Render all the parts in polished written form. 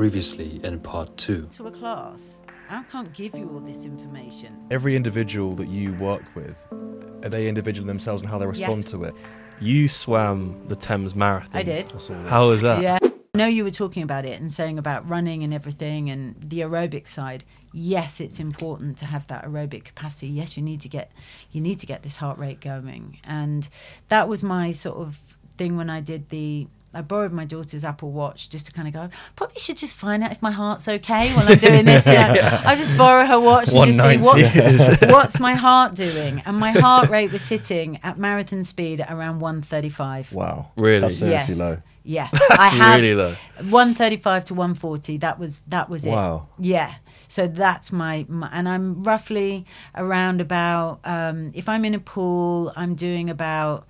Previously in part 2. To a class, I can't give you all this information. Every individual that you work with, are they individual themselves and how they respond to it? You swam the Thames Marathon. I did. How was that? Yeah. I know you were talking about it and saying about running and everything and the aerobic side. Yes, it's important to have that aerobic capacity. Yes, you need to get this heart rate going. And that was my sort of thing when I did I borrowed my daughter's Apple Watch just to kind of go, probably should just find out if my heart's okay while I'm doing this. Yeah. I just borrow her watch and just see what's my heart doing. And my heart rate was sitting at marathon speed at around 135. Wow. Really? That's seriously low. Yeah. That's really low. 135 to 140, that was it. Wow. Yeah. So that's my and I'm roughly around about, if I'm in a pool, I'm doing about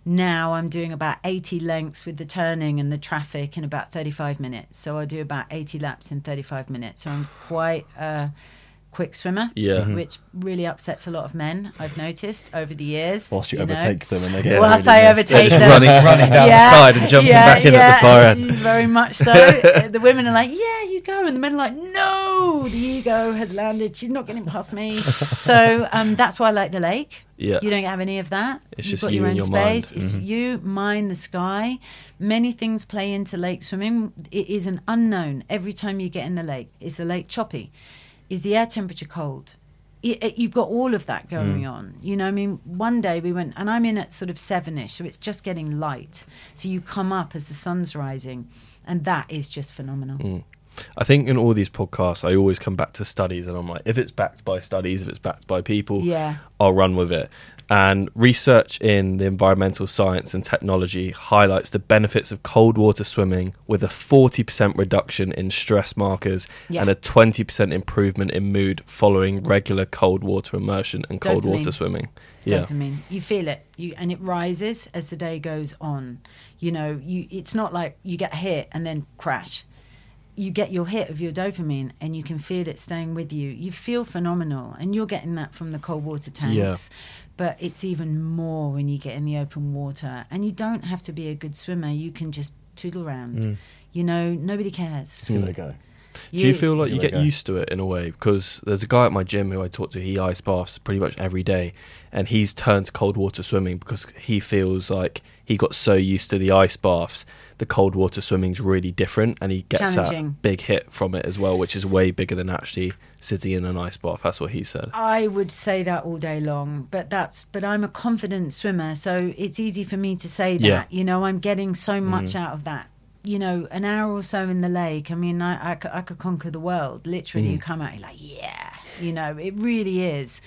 80 lengths with the turning and the traffic in about 35 minutes. So I do about 80 laps in 35 minutes. So I'm quite a quick swimmer, which really upsets a lot of men, I've noticed over the years. Whilst you overtake them and they get Whilst I overtake them. running down the side and jumping back in at the far end. Very much so. The women are like, yeah, you go. And the men are like, no, the ego has landed. She's not getting past me. So that's why I like the lake. Yeah. You don't have any of that. It's You've just got you your and own your space. mind. It's you, mind, the sky. Many things play into lake swimming. It is an unknown every time you get in the lake. Is the lake choppy? Is the air temperature cold? You've got all of that going on. You know, I mean, one day we went, and I'm in at sort of 7ish, so it's just getting light. So you come up as the sun's rising, and that is just phenomenal. I think in all these podcasts, I always come back to studies, and I'm like, if it's backed by studies, if it's backed by people, I'll run with it. And research in the environmental science and technology highlights the benefits of cold water swimming with a 40% reduction in stress markers and a 20% improvement in mood following regular cold water immersion and cold water swimming. Dopamine. You feel it, and it rises as the day goes on. You know, it's not like you get hit and then crash. You get your hit of your dopamine and you can feel it staying with you. You feel phenomenal, and you're getting that from the cold water tanks. But it's even more when you get in the open water. And you don't have to be a good swimmer. You can just tootle around. You know, nobody cares. Give it a go. Do you feel like you get used to it in a way? Because there's a guy at my gym who I talk to, he ice baths pretty much every day, and he's turned to cold water swimming because he feels like he got so used to the ice baths. The cold water swimming's really different, and he gets that big hit from it as well, which is way bigger than actually sitting in an ice bath. That's what he said. I would say that all day long, but I'm a confident swimmer, so it's easy for me to say that. Yeah. You know, I'm getting so much out of that. You know, an hour or so in the lake, I mean, I could conquer the world. Literally, you come out, you're like, yeah. You know, it really is.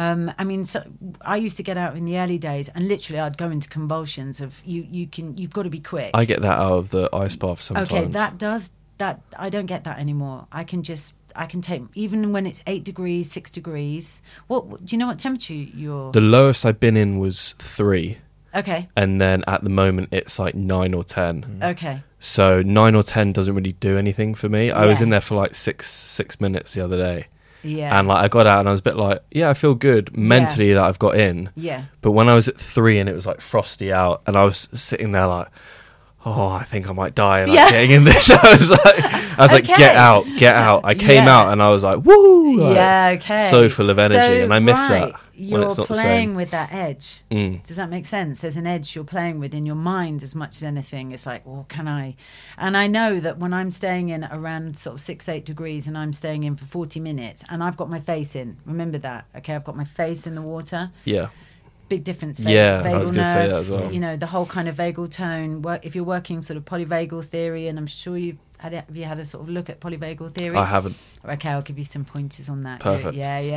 I mean, so I used to get out in the early days, and literally I'd go into convulsions of you've got to be quick. I get that out of the ice bath sometimes. Okay, that I don't get that anymore. I can take, even when it's 8 degrees, 6 degrees. What do you know what temperature you're? The lowest I've been in was 3. Okay. And then at the moment it's like 9 or 10. Okay. So 9 or 10 doesn't really do anything for me. I was in there for like six minutes the other day. Yeah. And like I got out and I was a bit like, yeah, I feel good mentally that I've got in. Yeah. But when I was at 3 and it was like frosty out and I was sitting there like, oh, I think I might die, and I'm getting in this. I was like, get out. I came out and I was like, woo! Like, so full of energy, and I miss that. You're when it's not playing the same. with that edge. Does that make sense? There's an edge you're playing with in your mind as much as anything. It's like, well, can I? And I know that when I'm staying in around sort of 6-8 degrees and I'm staying in for 40 minutes and I've got my face in, remember that, okay? I've got my face in the water. Yeah. Big difference. Vagal I was going to say that as well. You know, the whole kind of vagal tone. If you're working sort of polyvagal theory, and I'm sure have you had a sort of look at polyvagal theory? I haven't. Okay, I'll give you some pointers on that. Perfect.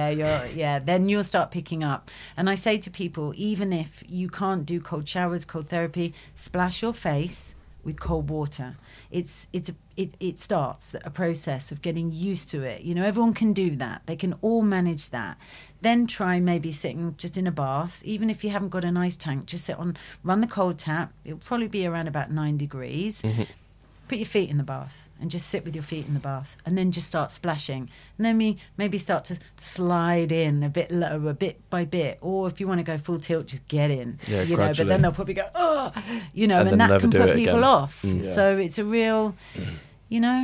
Then you'll start picking up. And I say to people, even if you can't do cold showers, cold therapy, splash your face with cold water. It starts a process of getting used to it. You know, everyone can do that. They can all manage that. Then try maybe sitting just in a bath, even if you haven't got an ice tank. Just run the cold tap. It'll probably be around about 9 degrees. Put your feet in the bath and just sit with your feet in the bath, and then just start splashing, and then maybe start to slide in a bit lower, bit by bit, or if you want to go full tilt, just get in. Yeah, you gradually. know. But then they'll probably go, oh, you know, and that never can do put it people again. off. So it's a real, you know,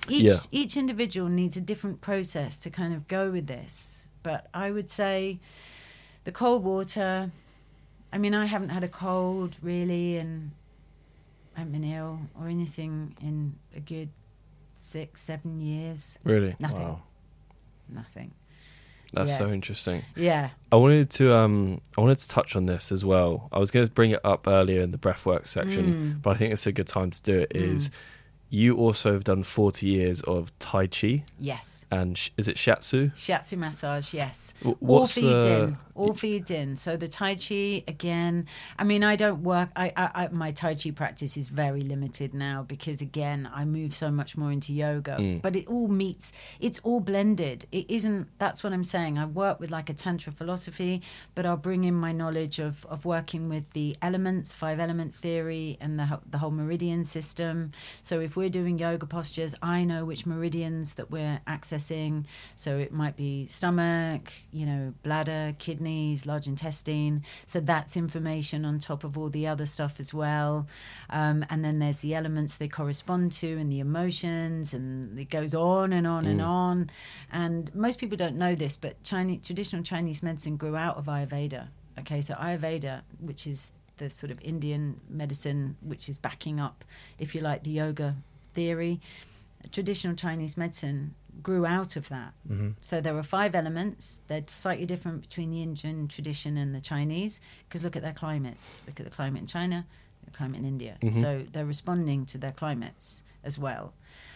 Each individual needs a different process to kind of go with this. But I would say the cold water, I mean, I haven't had a cold really, and I haven't been ill or anything in a good 6-7 years. Really? Nothing. Wow. Nothing. That's so interesting. Yeah. I wanted to touch on this as well. I was going to bring it up earlier in the breathwork section, but I think it's a good time to do it. Is you also have done 40 years of Tai Chi? Yes. And is it Shiatsu? Shiatsu massage, yes. What's All feeds in. So the Tai Chi, again, I mean, I don't work, my Tai Chi practice is very limited now because, again, I move so much more into yoga. But it all meets, it's all blended. It isn't, that's what I'm saying. I work with like a Tantra philosophy, but I'll bring in my knowledge of working with the elements, 5-element theory, and the whole meridian system. So if we're doing yoga postures, I know which meridians that we're accessing. So it might be stomach, bladder, kidneys, large intestine. So that's information on top of all the other stuff as well. And then there's the elements they correspond to and the emotions, and it goes on and on and on. And most people don't know this, but traditional Chinese medicine grew out of Ayurveda. Okay, so Ayurveda, which is the sort of Indian medicine, which is backing up, if you like, the yoga theory, traditional Chinese medicine grew out of that. So there are 5 elements. They're slightly different between the Indian tradition and the Chinese, because look at their climates. Look at the climate in China, the climate in India. So they're responding to their climates as well.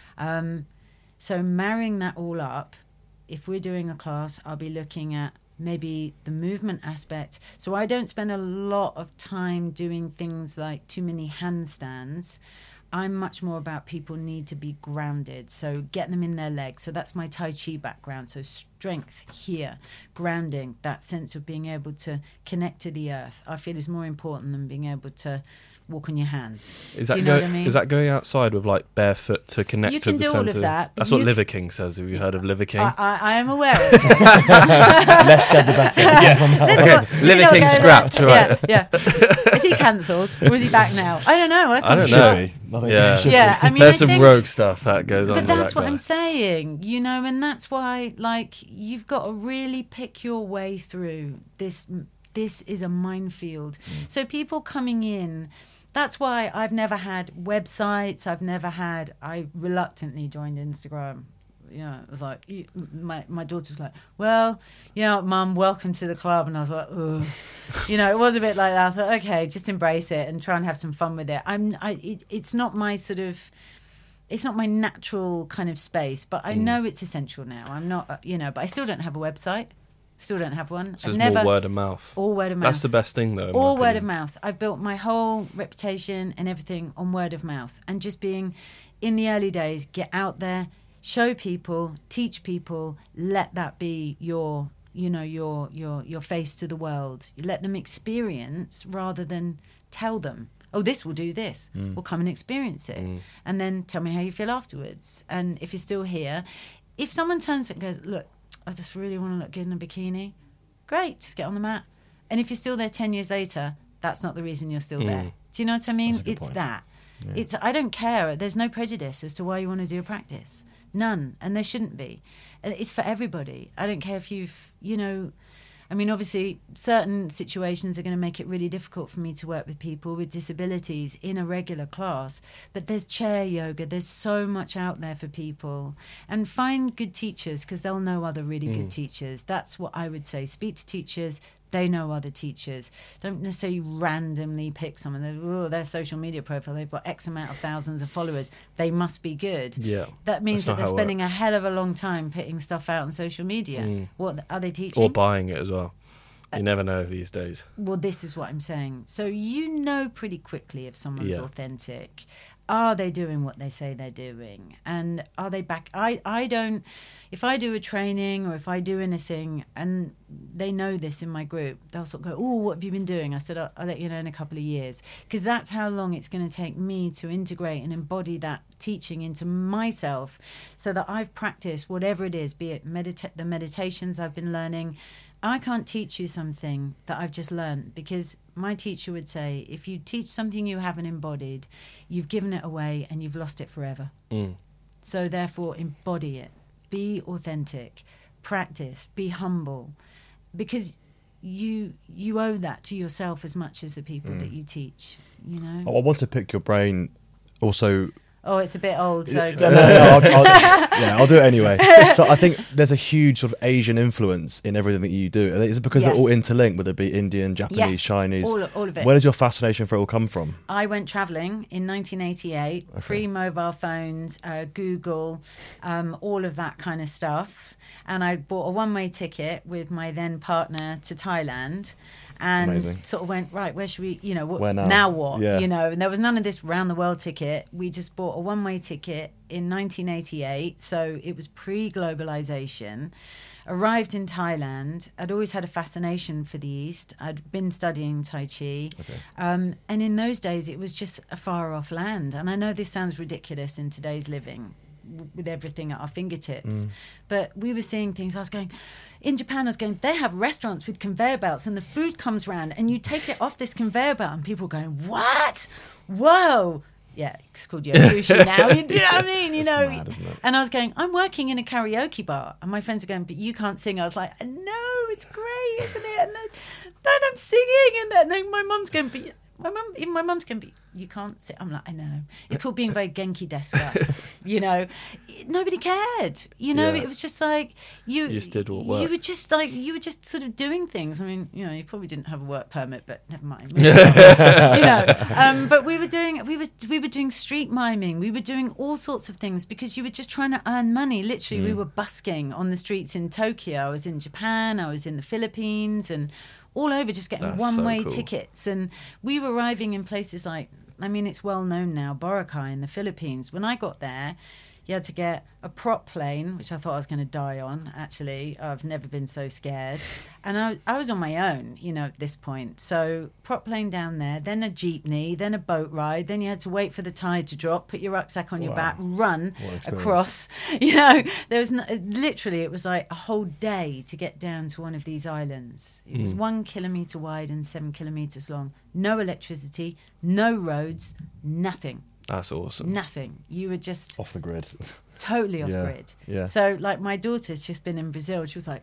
So marrying that all up, if we're doing a class, I'll be looking at maybe the movement aspect. So I don't spend a lot of time doing things like too many handstands. I'm much more about people need to be grounded, so get them in their legs. So that's my Tai Chi background. So strength here, grounding, that sense of being able to connect to the earth, I feel is more important than being able to walk on your hands. Is that, do you know what I mean? Is that going outside with like barefoot to connect you to the can do center? all of that. That's what Liver King says. Have you heard of Liver King? I am aware of it. Less said the better. Liver King scrapped, right? Yeah. Is he cancelled or is he back now? I don't know. I don't know. Yeah, I mean, there's some rogue stuff that goes on. But that's that what guy. I'm saying, and that's why, like, you've got to really pick your way through this. This is a minefield. So people coming in. That's why I've never had websites. I reluctantly joined Instagram. Yeah, it was like, my daughter was like, well, Mum, welcome to the club. And I was like, ugh. It was a bit like that. I thought, okay, just embrace it and try and have some fun with it. It's not my sort of, it's not my natural kind of space, but I know it's essential now. I'm not, but I still don't have a website. Still don't have one. So it's more word of mouth. All word of mouth. That's the best thing, though. All word of mouth. I've built my whole reputation and everything on word of mouth. And just being, in the early days, get out there, show people, teach people, let that be your face to the world. You let them experience rather than tell them, oh, this will do this. Well, come and experience it. And then tell me how you feel afterwards. And if you're still here, if someone turns and goes, look, I just really want to look good in a bikini, great, just get on the mat. And if you're still there 10 years later, that's not the reason you're still there. Do you know what I mean? It's point. That. Yeah. I don't care. There's no prejudice as to why you want to do a practice. None. And there shouldn't be. It's for everybody. I don't care if you've, obviously, certain situations are going to make it really difficult for me to work with people with disabilities in a regular class. But there's chair yoga. There's so much out there for people. And find good teachers, because they'll know other really good teachers. That's what I would say. Speak to teachers. They know other teachers. Don't necessarily randomly pick someone. Their social media profile, they've got X amount of thousands of followers. They must be good. Yeah. That means that they're spending a hell of a long time putting stuff out on social media. What are they teaching? Or buying it as well. You never know these days. Well, this is what I'm saying. So you know pretty quickly if someone's authentic. Are they doing what they say they're doing? And are they back? I don't, if I do a training or if I do anything, and they know this in my group, they'll sort of go, oh, what have you been doing? I said, I'll let you know in a couple of years. Because that's how long it's going to take me to integrate and embody that teaching into myself so that I've practiced whatever it is, be it the meditations I've been learning. I can't teach you something that I've just learned, because my teacher would say, if you teach something you haven't embodied, you've given it away and you've lost it forever. So therefore, embody it. Be authentic. Practice. Be humble. Because you owe that to yourself as much as the people that you teach, you know? I want to pick your brain also. Oh, it's a bit old, so... No, I'll do it anyway. So I think there's a huge sort of Asian influence in everything that you do. Is it because they're all interlinked, whether it be Indian, Japanese, Chinese? all of it. Where does your fascination for it all come from? I went travelling in 1988, pre-mobile phones, Google, all of that kind of stuff. And I bought a one-way ticket with my then partner to Thailand. And Amazing. Sort of went, right, where should we, you know, Where now what? Yeah. You know, and there was none of this round the world ticket. We just bought a one-way ticket in 1988, so it was pre-globalization. Arrived in Thailand. I'd always had a fascination for the East. I'd been studying Tai Chi. And in those days, it was just a far-off land. And I know this sounds ridiculous in today's living, with everything at our fingertips. But we were seeing things. I was going... In Japan, I was going, they have restaurants with conveyor belts and the food comes round and you take it off this conveyor belt and people are going, what? Whoa. Yeah, it's called Yo Sushi now. You know what I mean? You know. Mad, isn't it? And I was going, I'm working in a karaoke bar. And my friends are going, but you can't sing. I was like, no, it's great, isn't it? And then I'm singing. And then my mum's going, but... My mum's going to be, you can't sit. I'm like, I know. It's called being very Genki deska. You know, nobody cared. You know, it was just like you just did all work. You were just sort of doing things. I mean, you know, you probably didn't have a work permit, but never mind. You know, but we were doing street miming. We were doing all sorts of things because you were just trying to earn money. Literally, we were busking on the streets in Tokyo. I was in Japan. I was in the Philippines, and all over just getting one-way tickets. And we were arriving in places like, I mean, it's well known now, Boracay in the Philippines. When I got there, you had to get a prop plane, which I thought I was going to die on, actually. I've never been so scared. And I was on my own, you know, at this point. So prop plane down there, then a jeepney, then a boat ride. Then you had to wait for the tide to drop, put your rucksack on your back, run across. You know, there was literally, it was like a whole day to get down to one of these islands. It was 1 kilometre wide and 7 kilometres long. No electricity, no roads, nothing. That's awesome. Nothing. You were just... Off the grid. Totally off grid. Yeah. So, like, my daughter's just been in Brazil. She was like,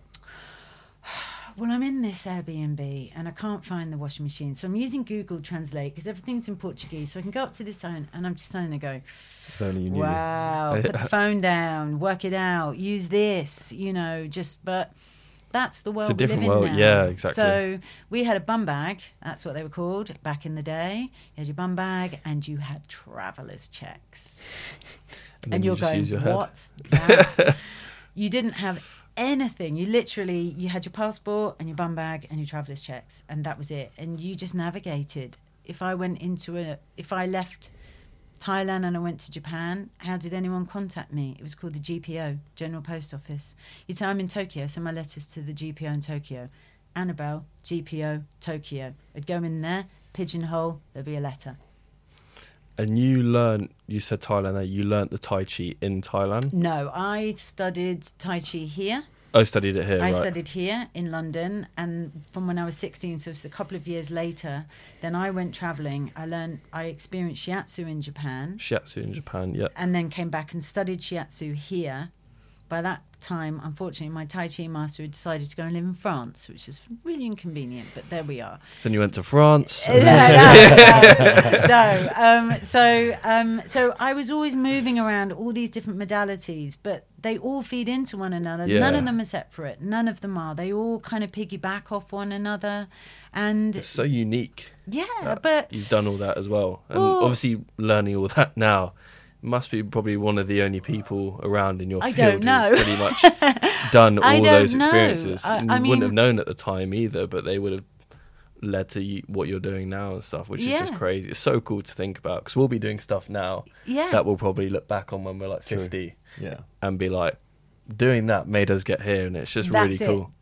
well, I'm in this Airbnb and I can't find the washing machine. So I'm using Google Translate because everything's in Portuguese. So I can go up to this zone and I'm just standing there going, If only you knew. wow, put the phone down, work it out, use this, you know, just... But that's the world It's a different we live world. in now. Yeah, exactly. So we had a bum bag. That's what they were called back in the day. You had your bum bag and you had traveller's checks. And you're going, what's that? You didn't have anything. You had your passport and your bum bag and your traveller's checks. And that was it. And you just navigated. If I left Thailand and I went to Japan, how did anyone contact me? It was called the GPO, General Post Office. You tell I'm in Tokyo, send my letters to the GPO in Tokyo. Annabelle, GPO, Tokyo. I'd go in there, pigeonhole, there'd be a letter. And you said Thailand there, you learnt the Tai Chi in Thailand? No, I studied Tai Chi here. Oh, studied it here, I right. studied here in London, and from when I was 16, so it was a couple of years later, then I went travelling. I experienced shiatsu in Japan. Shiatsu in Japan, yeah. And then came back and studied shiatsu here. By that time, unfortunately, my Tai Chi master had decided to go and live in France, which is really inconvenient, but there we are. So then you went to France? No. So I was always moving around all these different modalities, but they all feed into one another. Yeah. None of them are separate. None of them are. They all kind of piggyback off one another. And It's so unique. yeah, but You've done all that as well. And obviously learning all that now, must be probably one of the only people around in your I field don't know. who've pretty much done all don't those know. experiences. I And you wouldn't have known at the time either, but they would have led to what you're doing now and stuff, which is just crazy. It's so cool to think about, because we'll be doing stuff now that we'll probably look back on when we're like 50 and be like, doing that made us get here, and it's just really cool.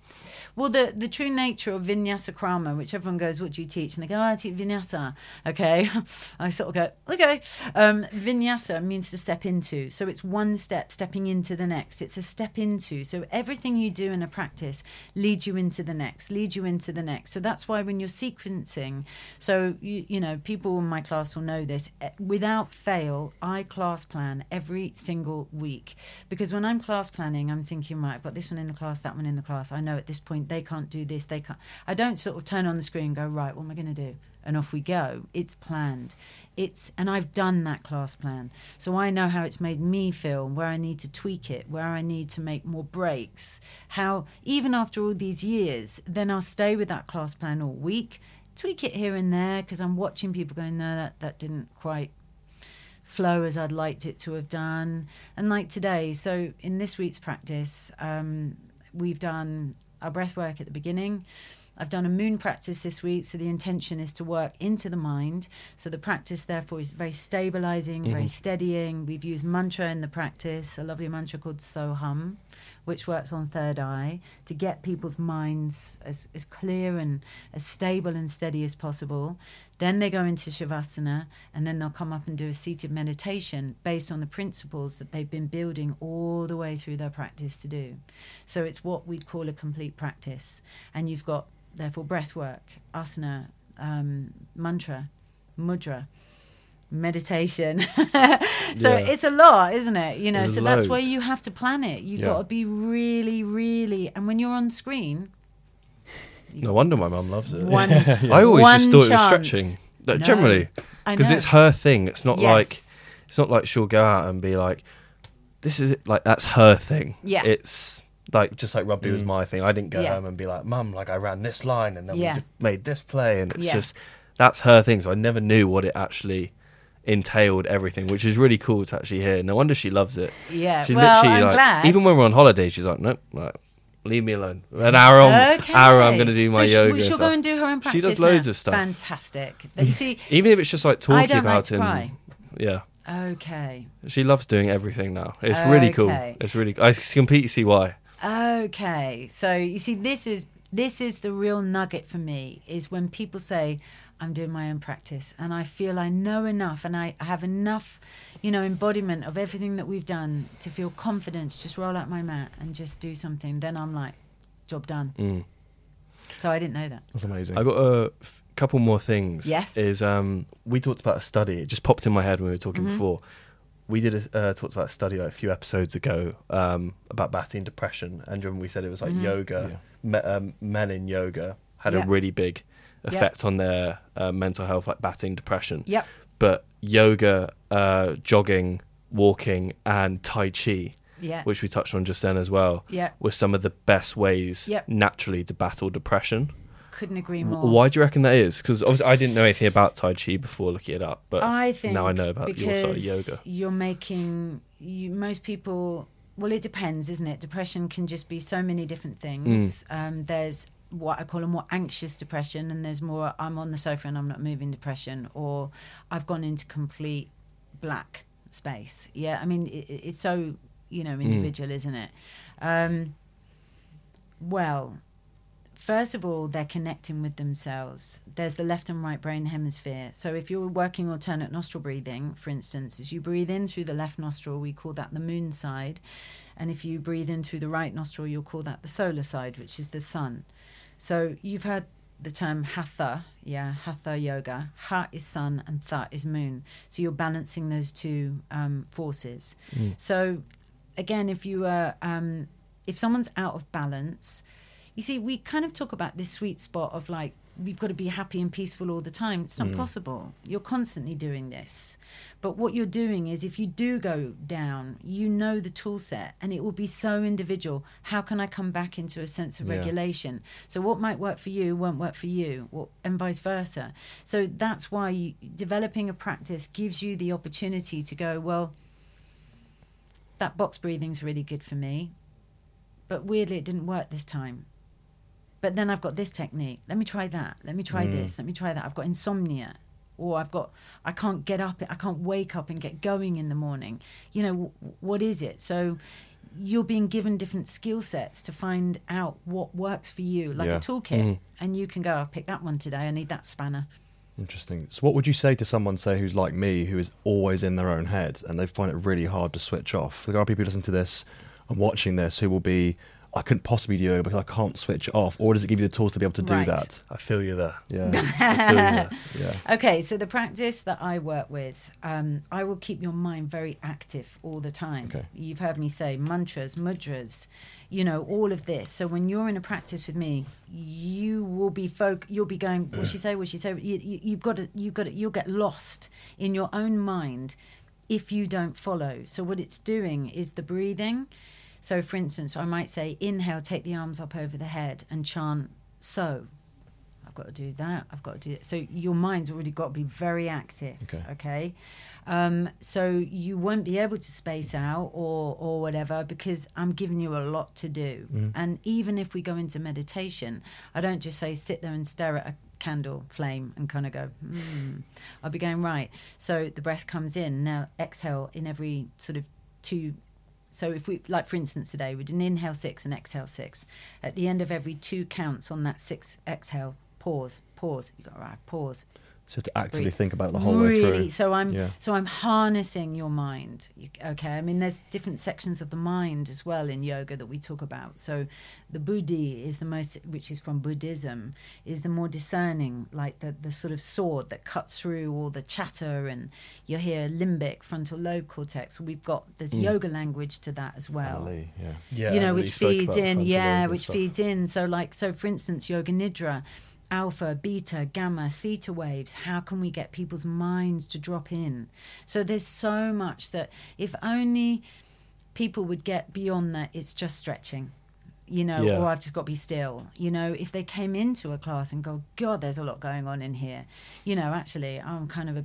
Well, the true nature of Vinyasa Krama, which everyone goes, what do you teach? And they go, I teach Vinyasa. Okay. I sort of go, okay. Vinyasa means to step into. So it's one step, stepping into the next. It's a step into. So everything you do in a practice leads you into the next, leads you into the next. So that's why when you're sequencing, so, you know, people in my class will know this, without fail, I class plan every single week. Because when I'm class planning, I'm thinking, right, I've got this one in the class, that one in the class. I know at this point they can't do this, they can't. I don't sort of turn on the screen and go, right, what am I going to do? And off we go. It's planned. And I've done that class plan. So I know how it's made me feel, where I need to tweak it, where I need to make more breaks. How, even after all these years, then I'll stay with that class plan all week, tweak it here and there, because I'm watching people going, no, that didn't quite flow as I'd liked it to have done. And like today, so in this week's practice, we've done our breath work at the beginning. I've done a moon practice this week, so the intention is to work into the mind. So the practice, therefore, is very stabilizing, very steadying. We've used mantra in the practice, a lovely mantra called Soham, which works on third eye, to get people's minds as clear and as stable and steady as possible. Then they go into Shavasana, and then they'll come up and do a seated meditation based on the principles that they've been building all the way through their practice to do. So it's what we'd call a complete practice. And you've got, therefore, breath work, asana, mantra, mudra, meditation. So it's a lot, isn't it? You know, There's so loads. that's where you have to plan it. You've got to be really, really, and when you're on screen, No wonder my mum loves it. I I always just thought it was stretching. No. Generally, I because know. it's her thing. It's not Yes. like she'll go out and be like, "This is it." Like that's her thing. Yeah. It's like just like rugby was my thing. I didn't go Yeah. home and be like, "Mum, like I ran this line and then Yeah. we made this play," and it's Yeah. just that's her thing. So I never knew what it actually entailed, everything, which is really cool to actually hear. No wonder she loves it. Yeah, She's well, literally I'm like, glad. even when we're on holiday, she's like, "Nope, like leave me alone. An hour, I'm going to do my so yoga." She'll and go stuff. and do her own She practice. does loads now. of stuff. Fantastic. You see, Even if it's just like I talking don't like about to it. cry. Yeah. Okay. She loves doing everything now. It's really cool. Okay. It's really. I completely see why. Okay. So you see, this is the real nugget for me, is when people say, I'm doing my own practice, and I feel I know enough and I have enough, embodiment of everything that we've done to feel confident to just roll out my mat and just do something. Then I'm like, job done. So I didn't know that. That's amazing. I got a couple more things. Yes. Is we talked about a study. It just popped in my head when we were talking before. We talked about a study like a few episodes ago about battling depression, and we said it was like yoga. Men in yoga had a really big effect on their mental health, like battling depression. Yep. But yoga, jogging, walking, and Tai Chi, which we touched on just then as well, were some of the best ways naturally to battle depression. Couldn't agree more. Why do you reckon that is? Because obviously I didn't know anything about Tai Chi before looking it up, but I think now I know about your side of yoga. You're making most people. Well, it depends, isn't it? Depression can just be so many different things. There's what I call a more anxious depression, and there's more I'm on the sofa and I'm not moving depression, or I've gone into complete black space. Yeah, I mean it's so individual, isn't it? Well, first of all, they're connecting with themselves. There's the left and right brain hemisphere. So if you're working alternate nostril breathing, for instance, as you breathe in through the left nostril, we call that the moon side. And if you breathe in through the right nostril, you'll call that the solar side, which is the sun. So you've heard the term Hatha, Hatha yoga. Ha is sun and Tha is moon. So you're balancing those two forces. So again, if someone's out of balance, you see, we kind of talk about this sweet spot of like, we've got to be happy and peaceful all the time. It's not possible. You're constantly doing this. But what you're doing is, if you do go down, you know the tool set, and it will be so individual. How can I come back into a sense of regulation? So what might work for you won't work for you, and vice versa. So that's why developing a practice gives you the opportunity to go, well, that box breathing's really good for me, but weirdly it didn't work this time. But then I've got this technique. Let me try that. Let me try this. Let me try that. I've got insomnia, or I can't get up. I can't wake up and get going in the morning. What is it? So you're being given different skill sets to find out what works for you, like a toolkit. And you can go, I'll pick that one today. I need that spanner. Interesting. So what would you say to someone, say, who's like me, who is always in their own head and they find it really hard to switch off? There are people who listen to this and watching this who will be, I couldn't possibly do yoga because I can't switch off. Or does it give you the tools to be able to do that? I feel you there. Yeah. I feel you there. Yeah. Okay, so the practice that I work with, I will keep your mind very active all the time. Okay. You've heard me say mantras, mudras, you know, all of this. So when you're in a practice with me, you will be you'll be going, what'd she say? You'll get lost in your own mind if you don't follow. So what it's doing is the breathing. So, for instance, I might say, inhale, take the arms up over the head and chant, so. I've got to do that. I've got to do it. So your mind's already got to be very active, okay? So you won't be able to space out or whatever because I'm giving you a lot to do. And even if we go into meditation, I don't just say sit there and stare at a candle flame and kind of go, I'll be going, right. So the breath comes in. Now exhale in every sort of 2. So if we, like for instance today, we did an inhale 6 and exhale 6. At the end of every 2 counts on that 6 exhale, pause. You got right, pause. So to actively think about it the whole way through. So I'm harnessing your mind. Okay, I mean there's different sections of the mind as well in yoga that we talk about. So the buddhi is the most, which is from Buddhism, is the more discerning, like the sort of sword that cuts through all the chatter, and you hear limbic, frontal lobe cortex. There's yoga language to that as well. You know, which feeds in. So for instance, yoga nidra, alpha, beta, gamma, theta waves. How can we get people's minds to drop in? So there's so much that if only people would get beyond that, it's just stretching, you know, or I've just got to be still. You know, if they came into a class and go, God, there's a lot going on in here. You know, actually, I'm kind of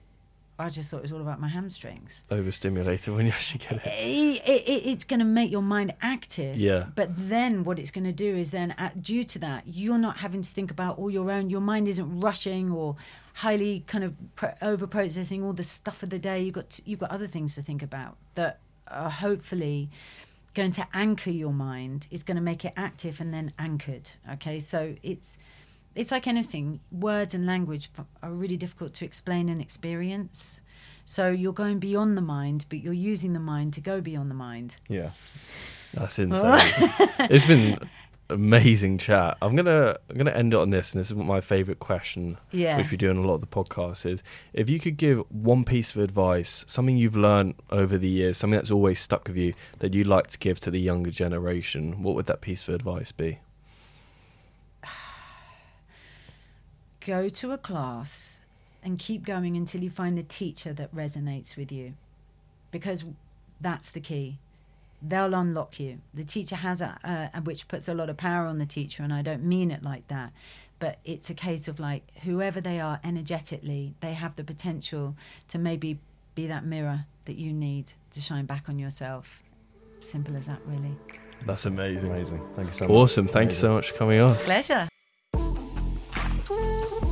I just thought it was all about my hamstrings. Overstimulated when you actually get it. It's going to make your mind active. Yeah. But then what it's going to do is then, due to that, you're not having to think about all your own. Your mind isn't rushing or highly kind of over-processing all the stuff of the day. You've got other things to think about that are hopefully going to anchor your mind. It's going to make it active and then anchored. Okay, so it's like anything. Words and language are really difficult to explain and experience. So you're going beyond the mind, but you're using the mind to go beyond the mind. Yeah. That's insane. It's been amazing chat. I'm gonna end it on this, and this is my favourite question, which we do in a lot of the podcasts, is if you could give one piece of advice, something you've learned over the years, something that's always stuck with you that you'd like to give to the younger generation, what would that piece of advice be? Go to a class and keep going until you find the teacher that resonates with you, because that's the key. They'll unlock you. The teacher has which puts a lot of power on the teacher, and I don't mean it like that, but it's a case of like whoever they are energetically, they have the potential to maybe be that mirror that you need to shine back on yourself. Simple as that, really. That's amazing. Thank you so much. Awesome. Thank you so much for coming on. Pleasure.